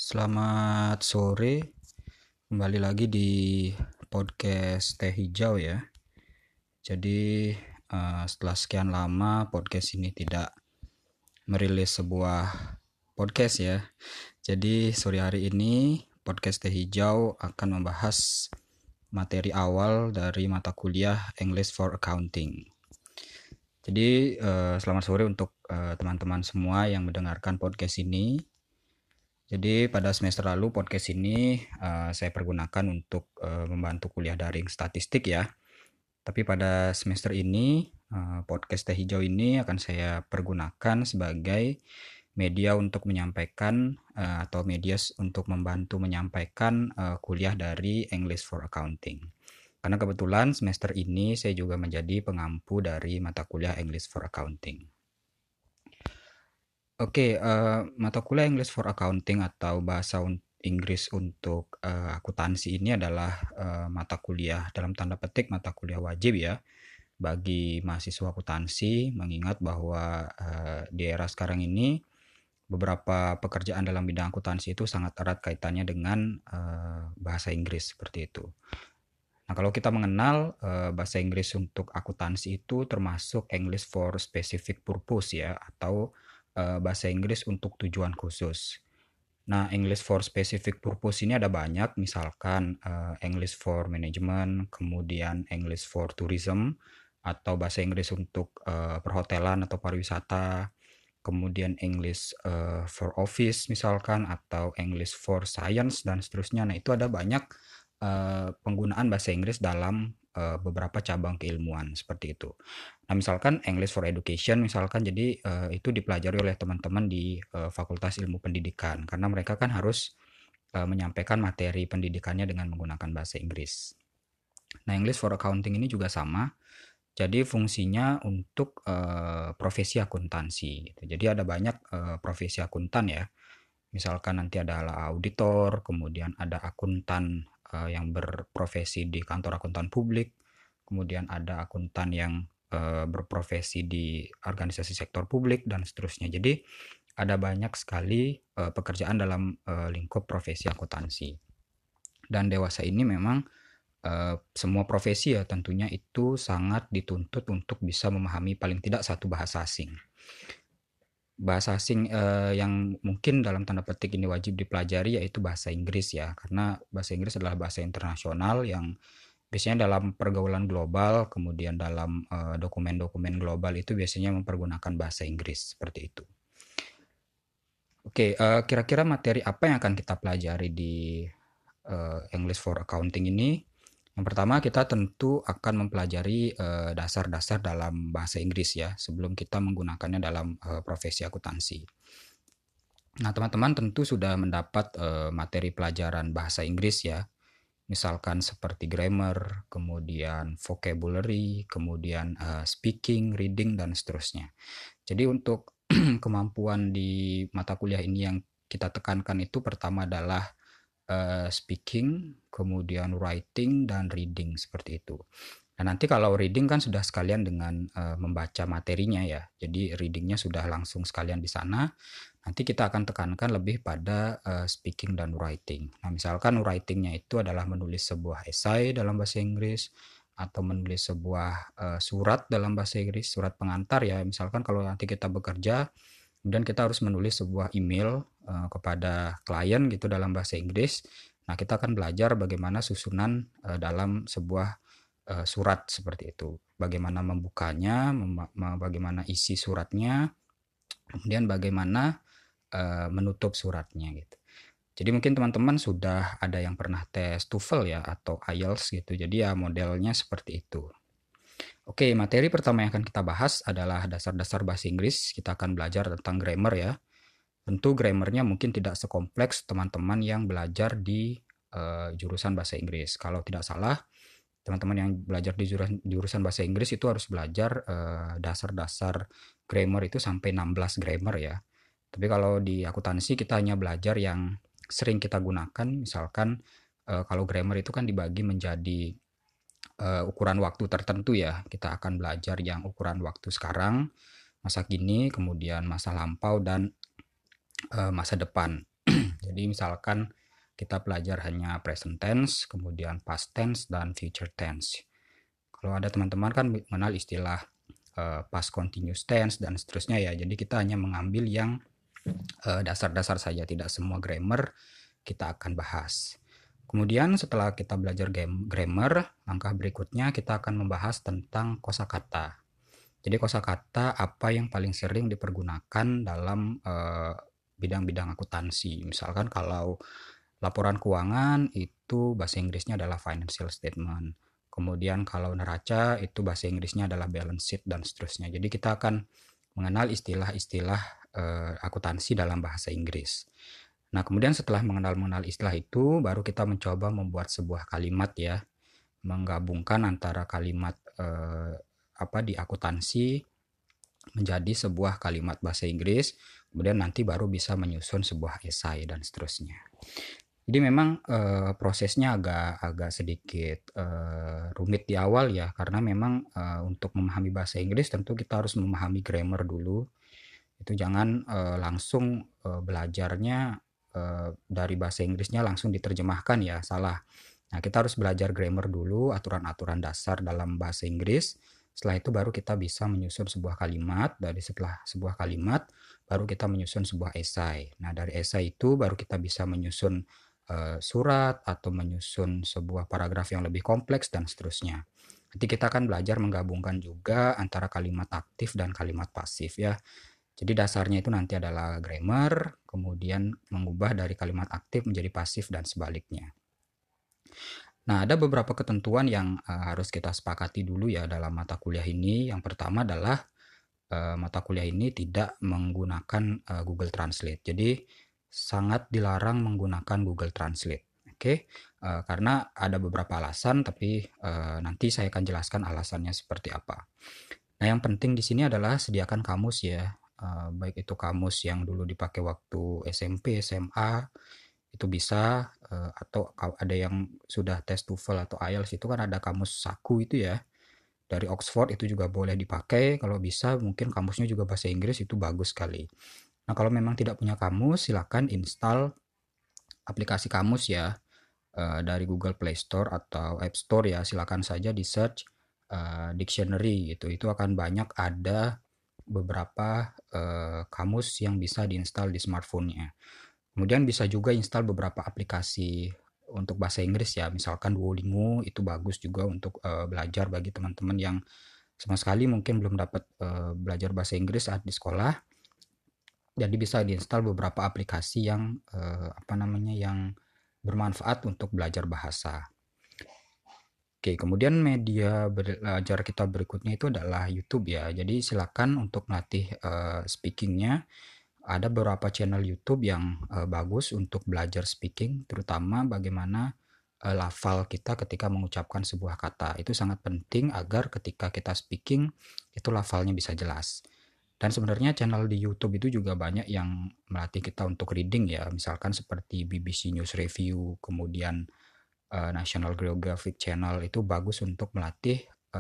Selamat sore, kembali lagi di podcast Teh Hijau ya. Jadi setelah sekian lama podcast ini tidak merilis sebuah podcast ya. Jadi sore hari ini podcast Teh Hijau akan membahas materi awal dari mata kuliah English for Accounting. Jadi selamat sore untuk teman-teman semua yang mendengarkan podcast ini. Jadi pada semester lalu podcast ini saya pergunakan untuk membantu kuliah daring statistik ya. Tapi pada semester ini podcast Teh Hijau ini akan saya pergunakan sebagai media untuk menyampaikan atau media untuk membantu menyampaikan kuliah dari English for Accounting. Karena kebetulan semester ini saya juga menjadi pengampu dari mata kuliah English for Accounting. Oke, mata kuliah English for Accounting atau bahasa Inggris untuk akuntansi ini adalah mata kuliah dalam tanda petik mata kuliah wajib ya bagi mahasiswa akuntansi, mengingat bahwa di era sekarang ini beberapa pekerjaan dalam bidang akuntansi itu sangat erat kaitannya dengan bahasa Inggris seperti itu. Nah, kalau kita mengenal bahasa Inggris untuk akuntansi itu termasuk English for specific purpose ya, atau bahasa Inggris untuk tujuan khusus. Nah, English for specific purpose ini ada banyak, misalkan English for management, kemudian English for tourism, atau bahasa Inggris untuk perhotelan atau pariwisata, kemudian English for office misalkan, atau English for science, dan seterusnya. Nah, itu ada banyak penggunaan bahasa Inggris dalam beberapa cabang keilmuan seperti itu. Nah, misalkan English for Education misalkan, jadi itu dipelajari oleh teman-teman di Fakultas Ilmu Pendidikan karena mereka kan harus menyampaikan materi pendidikannya dengan menggunakan bahasa Inggris. Nah, English for Accounting ini juga sama. Jadi fungsinya untuk profesi akuntansi gitu. Jadi ada banyak profesi akuntan ya. Misalkan nanti adalah auditor, kemudian ada akuntan yang berprofesi di kantor akuntan publik, kemudian ada akuntan yang berprofesi di organisasi sektor publik, dan seterusnya. Jadi ada banyak sekali pekerjaan dalam lingkup profesi akuntansi. Dan dewasa ini memang semua profesi ya tentunya itu sangat dituntut untuk bisa memahami paling tidak satu bahasa asing. Bahasa asing yang mungkin dalam tanda petik ini wajib dipelajari yaitu bahasa Inggris ya, karena bahasa Inggris adalah bahasa internasional yang biasanya dalam pergaulan global, kemudian dalam dokumen-dokumen global itu biasanya mempergunakan bahasa Inggris seperti itu. Oke, kira-kira materi apa yang akan kita pelajari di English for Accounting ini? Yang pertama, kita tentu akan mempelajari dasar-dasar dalam bahasa Inggris ya, sebelum kita menggunakannya dalam profesi akuntansi. Nah, teman-teman tentu sudah mendapat materi pelajaran bahasa Inggris ya, misalkan seperti grammar, kemudian vocabulary, kemudian speaking, reading, dan seterusnya. Jadi untuk kemampuan di mata kuliah ini yang kita tekankan itu pertama adalah speaking, kemudian writing, dan reading seperti itu. Nah, nanti kalau reading kan sudah sekalian dengan membaca materinya ya. Jadi readingnya sudah langsung sekalian di sana. Nanti kita akan tekankan lebih pada speaking dan writing. Nah, misalkan writingnya itu adalah menulis sebuah esai dalam bahasa Inggris, atau menulis sebuah surat dalam bahasa Inggris, surat pengantar ya. Misalkan kalau nanti kita bekerja, kemudian kita harus menulis sebuah email kepada klien gitu dalam bahasa Inggris. Nah, kita akan belajar bagaimana susunan dalam sebuah surat seperti itu. Bagaimana membukanya, bagaimana isi suratnya, kemudian bagaimana menutup suratnya gitu. Jadi mungkin teman-teman sudah ada yang pernah tes TOEFL ya atau IELTS gitu. Jadi ya modelnya seperti itu. Oke, materi pertama yang akan kita bahas adalah dasar-dasar bahasa Inggris. Kita akan belajar tentang grammar ya. Tentu grammarnya mungkin tidak sekompleks teman-teman yang belajar di jurusan bahasa Inggris. Kalau tidak salah, teman-teman yang belajar di jurusan bahasa Inggris itu harus belajar dasar-dasar grammar itu sampai 16 grammar ya. Tapi kalau di akuntansi kita hanya belajar yang sering kita gunakan, misalkan kalau grammar itu kan dibagi menjadi ukuran waktu tertentu ya. Kita akan belajar yang ukuran waktu sekarang, masa kini, kemudian masa lampau, dan masa depan. Jadi misalkan kita belajar hanya present tense, kemudian past tense, dan future tense. Kalau ada teman-teman kan mengenal istilah past continuous tense dan seterusnya ya. Jadi kita hanya mengambil yang dasar-dasar saja, tidak semua grammar kita akan bahas. Kemudian setelah kita belajar grammar, langkah berikutnya kita akan membahas tentang kosakata. Jadi kosakata apa yang paling sering dipergunakan dalam bidang-bidang akuntansi. Misalkan kalau laporan keuangan itu bahasa Inggrisnya adalah financial statement. Kemudian kalau neraca itu bahasa Inggrisnya adalah balance sheet dan seterusnya. Jadi kita akan mengenal istilah-istilah akuntansi dalam bahasa Inggris. Nah, kemudian setelah mengenal istilah itu, baru kita mencoba membuat sebuah kalimat ya, menggabungkan antara kalimat di akuntansi menjadi sebuah kalimat bahasa Inggris, kemudian nanti baru bisa menyusun sebuah esai dan seterusnya. Jadi memang prosesnya agak sedikit rumit di awal ya, karena memang untuk memahami bahasa Inggris tentu kita harus memahami grammar dulu. Itu jangan langsung belajarnya dari bahasa Inggrisnya langsung diterjemahkan ya, salah. Nah, kita harus belajar grammar dulu, aturan-aturan dasar dalam bahasa Inggris. Setelah itu baru kita bisa menyusun sebuah kalimat. Dari setelah sebuah kalimat, baru kita menyusun sebuah esai. Nah, dari esai itu baru kita bisa menyusun surat atau menyusun sebuah paragraf yang lebih kompleks dan seterusnya. Nanti kita akan belajar menggabungkan juga antara kalimat aktif dan kalimat pasif ya. Jadi dasarnya itu nanti adalah grammar, kemudian mengubah dari kalimat aktif menjadi pasif dan sebaliknya. Nah, ada beberapa ketentuan yang harus kita sepakati dulu ya dalam mata kuliah ini. Yang pertama adalah mata kuliah ini tidak menggunakan Google Translate. Jadi sangat dilarang menggunakan Google Translate. Oke, karena ada beberapa alasan, tapi nanti saya akan jelaskan alasannya seperti apa. Nah, yang penting di sini adalah sediakan kamus ya, baik itu kamus yang dulu dipakai waktu SMP, SMA, itu bisa, atau ada yang sudah tes TOEFL atau IELTS itu kan ada kamus saku itu ya, dari Oxford itu juga boleh dipakai. Kalau bisa mungkin kamusnya juga bahasa Inggris, itu bagus sekali. Nah, kalau memang tidak punya kamus, silakan install aplikasi kamus ya dari Google Play Store atau App Store ya. Silakan saja di search dictionary gitu. Itu akan banyak ada beberapa kamus yang bisa diinstal di smartphone-nya. Kemudian bisa juga install beberapa aplikasi untuk bahasa Inggris ya. Misalkan Duolingo itu bagus juga untuk belajar bagi teman-teman yang sama sekali mungkin belum dapat belajar bahasa Inggris saat di sekolah. Jadi bisa diinstal beberapa aplikasi yang yang bermanfaat untuk belajar bahasa. Oke, kemudian media belajar kita berikutnya itu adalah YouTube ya. Jadi silakan untuk melatih speakingnya. Ada beberapa channel YouTube yang bagus untuk belajar speaking, terutama bagaimana lafal kita ketika mengucapkan sebuah kata. Itu sangat penting agar ketika kita speaking itu lafalnya bisa jelas. Dan sebenarnya channel di YouTube itu juga banyak yang melatih kita untuk reading ya, misalkan seperti BBC News Review, kemudian National Geographic Channel itu bagus untuk melatih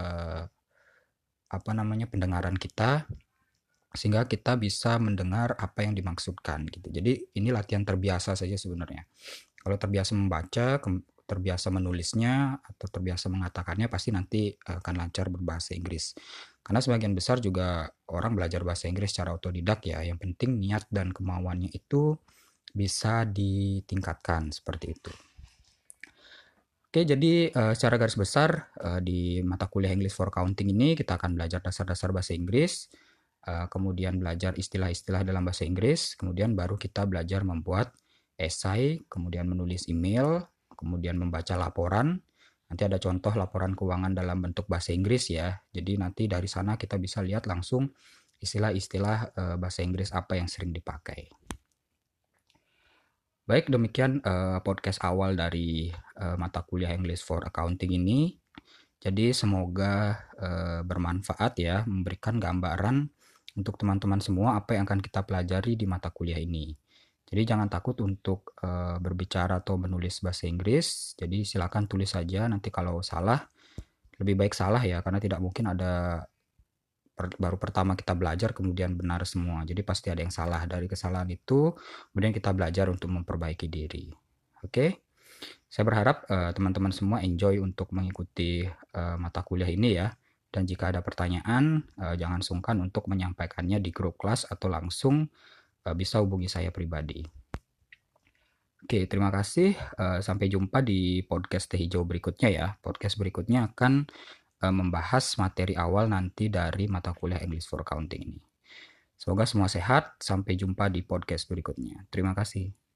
pendengaran kita sehingga kita bisa mendengar apa yang dimaksudkan gitu. Jadi ini latihan terbiasa saja sebenarnya. Kalau terbiasa membaca, terbiasa menulisnya atau terbiasa mengatakannya, pasti nanti akan lancar berbahasa Inggris. Karena sebagian besar juga orang belajar bahasa Inggris secara otodidak ya. Yang penting niat dan kemauannya itu bisa ditingkatkan seperti itu. Oke, jadi secara garis besar di mata kuliah English for Accounting ini kita akan belajar dasar-dasar bahasa Inggris, kemudian belajar istilah-istilah dalam bahasa Inggris, kemudian baru kita belajar membuat esai, kemudian menulis email, kemudian membaca laporan. Nanti ada contoh laporan keuangan dalam bentuk bahasa Inggris ya. Jadi nanti dari sana kita bisa lihat langsung istilah-istilah bahasa Inggris apa yang sering dipakai. Baik, demikian podcast awal dari mata kuliah English for Accounting ini. Jadi semoga bermanfaat ya, memberikan gambaran untuk teman-teman semua apa yang akan kita pelajari di mata kuliah ini. Jadi jangan takut untuk berbicara atau menulis bahasa Inggris. Jadi silakan tulis saja, nanti kalau salah, lebih baik salah ya, karena tidak mungkin ada baru pertama kita belajar kemudian benar semua. Jadi pasti ada yang salah. Dari kesalahan itu kemudian kita belajar untuk memperbaiki diri. Oke? Saya berharap teman-teman semua enjoy untuk mengikuti mata kuliah ini ya. Dan jika ada pertanyaan, jangan sungkan untuk menyampaikannya di grup kelas atau langsung bisa hubungi saya pribadi. Oke, terima kasih. Sampai jumpa di podcast Teh Hijau berikutnya ya. Podcast berikutnya akan membahas materi awal nanti dari mata kuliah English for Accounting ini. Semoga semua sehat. Sampai jumpa di podcast berikutnya. Terima kasih.